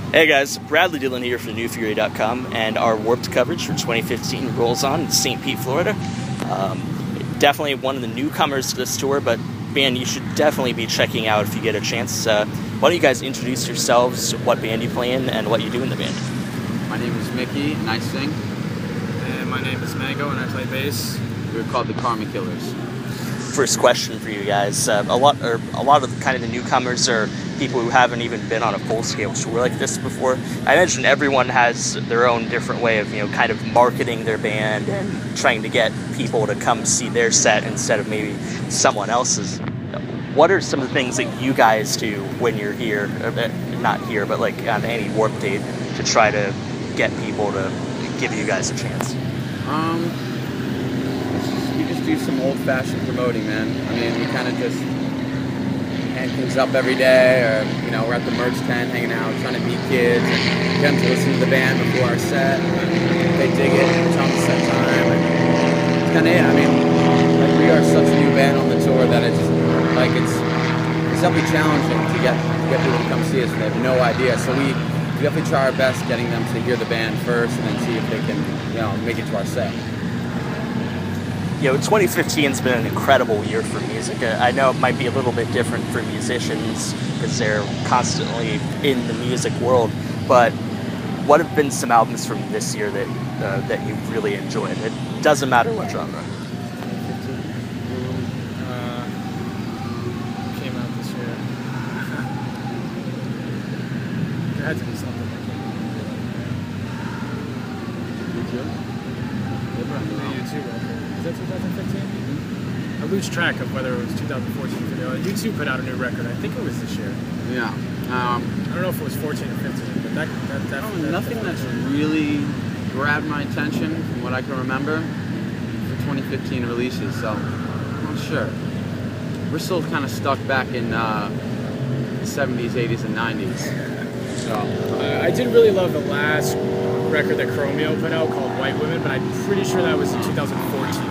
Hey guys, Bradley Dillon here for NewFury.com, and our Warped coverage for 2015 rolls on in St. Pete, Florida. Definitely one of the newcomers to this tour, but band you should definitely be checking out if you get a chance. Why don't you guys introduce yourselves, what band you play in, and what you do in the band? My name is Mickey, and I sing. And my name is Mango, and I play bass. We're called the Karma Killers. First question for you guys. A lot of kind of the newcomers are people who haven't even been on a full-scale tour like this before. I imagine everyone has their own different way of, kind of marketing their band and trying to get people to come see their set instead of maybe someone else's. What are some of the things that you guys do when you're here, not here, but like on any Warped date, to try to get people to give you guys a chance? We just do some old-fashioned promoting, man. I mean, we kind of just hang things up every day, or, we're at the merch tent hanging out, trying to meet kids, and get them to listen to the band before our set. They dig it, and tell them to set time, and it's kind of it. I mean, like, we are such a new band on the tour that it's definitely challenging to get people to come see us, and they have no idea. So we definitely try our best getting them to hear the band first, and then see if they can, make it to our set. 2015's been an incredible year for music. I know it might be a little bit different for musicians because they're constantly in the music world, but what have been some albums from this year that you've really enjoyed? It doesn't matter what genre. Came out this year. There had to be something that came out. U2 record. Is that 2015? I lose track of whether it was 2014 or 15. U2 put out a new record. I think it was this year. Yeah. I don't know if it was 14 or 15, but nothing that's really grabbed my attention from what I can remember for 2015 releases, so I'm not sure. We're still kind of stuck back in the 70s, 80s, and 90s. So I did really love the last record that Chromeo put out called White Women, but I'm pretty sure that was in 2014.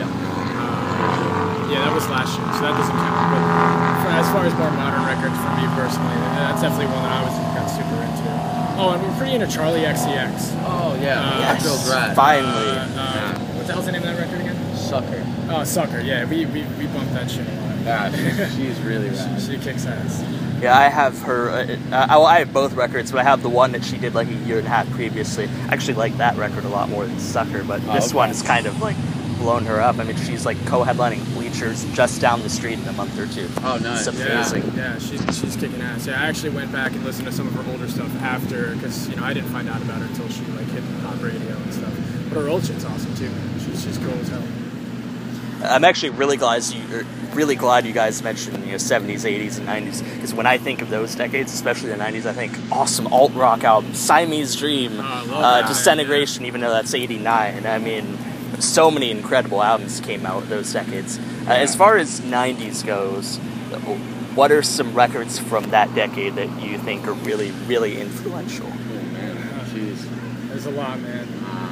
Yeah, that was last year, so that doesn't count. But as far as more modern records for me personally, that's definitely one that I got super into. Oh, and we're pretty into Charlie XCX. Oh, yeah. Yes, Feels rad. finally. What the hell's the name of that record again? Sucker. Oh, Sucker. Yeah, we bumped that shit a lot. Yeah, she's really rad. She kicks ass. Yeah, I have her. I have both records, but I have the one that she did like a year and a half previously. I actually like that record a lot more than Sucker, but this one is kind of like blown her up. I mean, she's like co-headlining Bleachers just down the street in a month or two. Oh, nice. It's amazing. Yeah, she's kicking ass. Yeah, I actually went back and listened to some of her older stuff after, because I didn't find out about her until she like hit on radio and stuff. But her old shit's awesome too, man. She's cool as hell. I'm actually really glad you guys mentioned 70s, 80s, and 90s, because when I think of those decades, especially the 90s, I think awesome alt rock albums, Siamese Dream, Disintegration, even though that's 89. I mean, so many incredible albums came out those decades. As far as 90s goes, what are some records from that decade that you think are really, really influential? Oh, man. Jeez. There's a lot, man.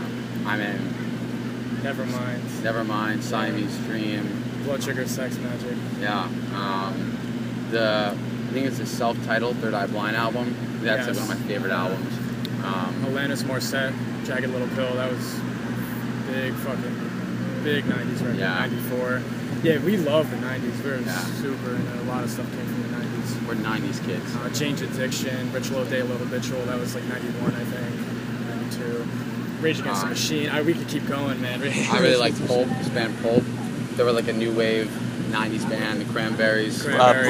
Nevermind, Siamese Dream. Blood Sugar Sex Magik. Yeah. I think it's a self-titled Third Eye Blind album. That's like one of my favorite albums. Alanis Morissette, Jagged Little Pill. That was big 90s record. Yeah. 94. Yeah, we love the 90s. We're super into a lot of stuff came from the 90s. We're 90s kids. Change Addiction, Ritual of Day, Little Bitchel. That was like 91, I think. 92. Rage Against the Machine. We could keep going, man. I really liked Pulp, this band Pulp. They were like a new wave 90s band, the Cranberries. Pulp, like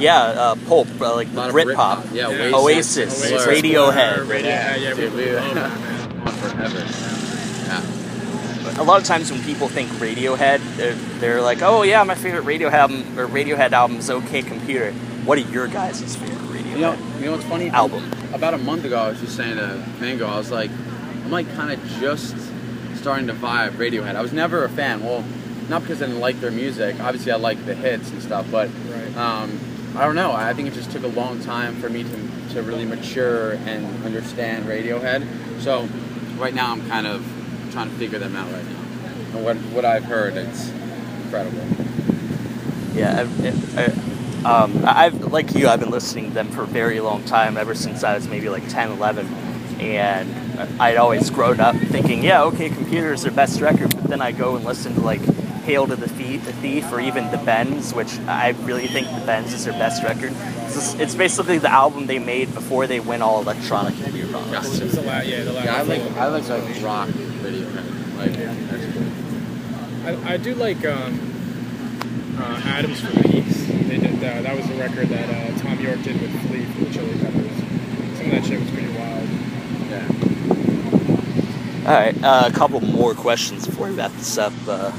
Britpop. Yeah, Oasis, Radiohead. Yeah, dude, we love that, man. Forever. Yeah. A lot of times when people think Radiohead, they're like, oh yeah, my favorite Radiohead album is OK Computer. What are your guys' favorite Radiohead? You know what's funny? Album. About a month ago, I was just saying to Mango, I was like, I'm like kind of just starting to vibe Radiohead. I was never a fan. Well, not because I didn't like their music. Obviously, I like the hits and stuff, but I don't know. I think it just took a long time for me to really mature and understand Radiohead. So right now, I'm kind of trying to figure them out right now. And what I've heard, it's incredible. Yeah, I've like you. I've been listening to them for a very long time, ever since I was maybe like 10, 11, and I'd always grown up thinking, yeah, okay, Computer is their best record, but then I go and listen to like Hail to the Thief, or even The Bends, which I really think The Bends is their best record. It's basically the album they made before they went all electronic and weird rock. It's the last, I like rock Radiohead. Like, I do like Adams for Peace. They did that was the record that Tom York did with Flea from the Chili Peppers. Some of that shit was pretty wild. Yeah. All right, a couple more questions before we wrap this up.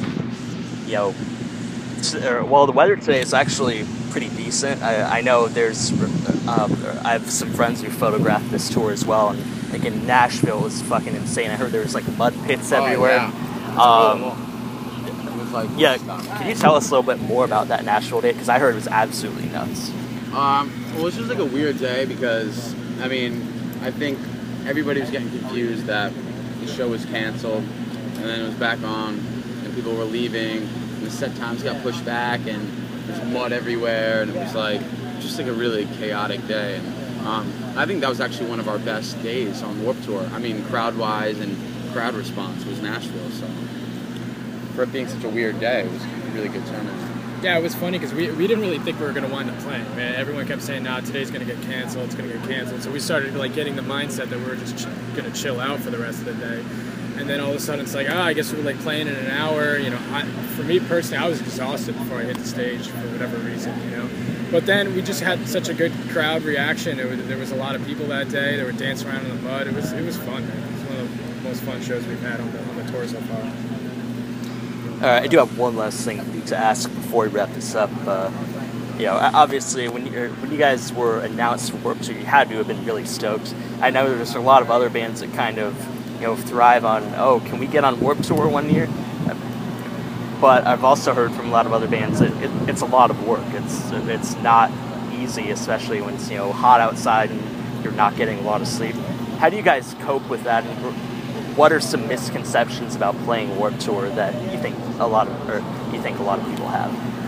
Well, the weather today is actually pretty decent. I know there's, I have some friends who photographed this tour as well, and like in Nashville it was fucking insane. I heard there was like mud pits everywhere. Yeah. It was like Can you tell us a little bit more about that Nashville day? Because I heard it was absolutely nuts. Well, it's just like a weird day because, I mean, I think everybody was getting confused that the show was canceled, and then it was back on, and people were leaving, and the set times got pushed back, and there's mud everywhere, and it was like, just like a really chaotic day. And I think that was actually one of our best days on Warped Tour. I mean, crowd-wise and crowd response was Nashville, so for it being such a weird day, it was a really good turnout. Yeah, it was funny because we didn't really think we were going to wind up playing. Man, everyone kept saying, "Nah, today's going to get canceled. It's going to get canceled." So we started like getting the mindset that we were just going to chill out for the rest of the day. And then all of a sudden, it's like, I guess we're like playing in an hour. You know, for me personally, I was exhausted before I hit the stage for whatever reason. You know, but then we just had such a good crowd reaction. There was a lot of people that day. They were dancing around in the mud. It was fun, man. It was one of the most fun shows we've had on the tour so far. All right, I do have one last thing to ask before we wrap this up. Obviously, when you guys were announced for Warped Tour, you had to have been really stoked. I know there's a lot of other bands that kind of, thrive on, can we get on Warped Tour one year? But I've also heard from a lot of other bands that it's a lot of work. It's not easy, especially when it's hot outside and you're not getting a lot of sleep. How do you guys cope with that? And what are some misconceptions about playing Warped Tour that you think a lot of people have?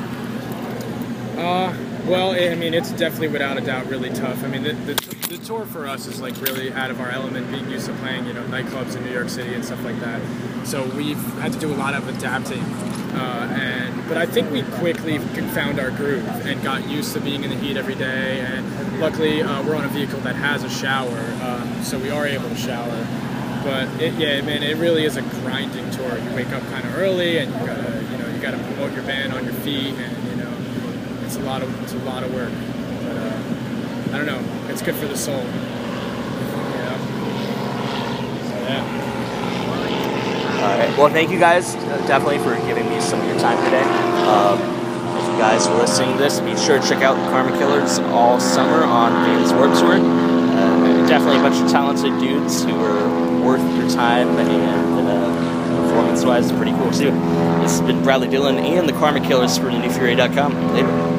Well, I mean, it's definitely without a doubt really tough. I mean, the tour for us is like really out of our element, being used to playing, nightclubs in New York City and stuff like that. So we've had to do a lot of adapting. But I think we quickly found our groove and got used to being in the heat every day. And luckily, we're on a vehicle that has a shower, so we are able to shower. But it really is a grinding tour. You wake up kind of early, and you gotta promote your band on your feet, and it's a lot of work. But I don't know, it's good for the soul. So yeah. All right. Well, thank you guys definitely for giving me some of your time today. If you guys were listening to this, be sure to check out the Karma Killers all summer on Vans Warped Tour. Definitely a bunch of talented dudes who are worth your time, and performance-wise, pretty cool too. This has been Bradley Dillon and the Karma Killers for NewFury.com. Later.